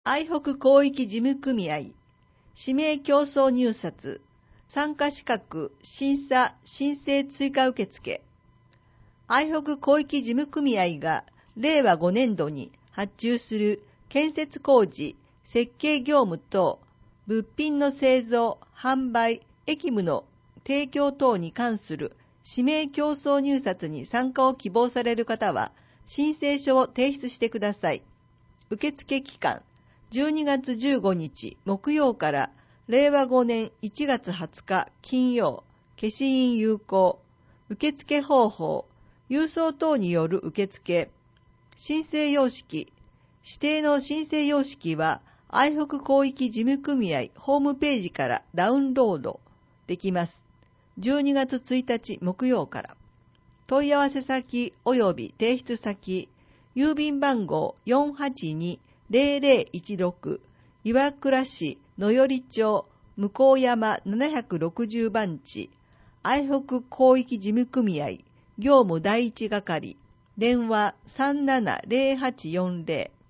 愛北広域事務組合、指名競争入札、参加資格審査申請追加受付。愛北広域事務組合が令和5年度に発注する建設工事、設計業務等、物品の製造、販売、役務の提供等に関する指名競争入札に参加を希望される方は、申請書を提出してください。受付期間、12月15日木曜から令和5年1月20日金曜、消印有効。受付方法、郵送等による受付。申請様式、指定の申請様式は、愛北広域事務組合ホームページからダウンロードできます。12月1日木曜から。問い合わせ先及び提出先、郵便番号 482-0016 岩倉市野寄町向山760番地、愛北広域事務組合業務第一係、電話 370840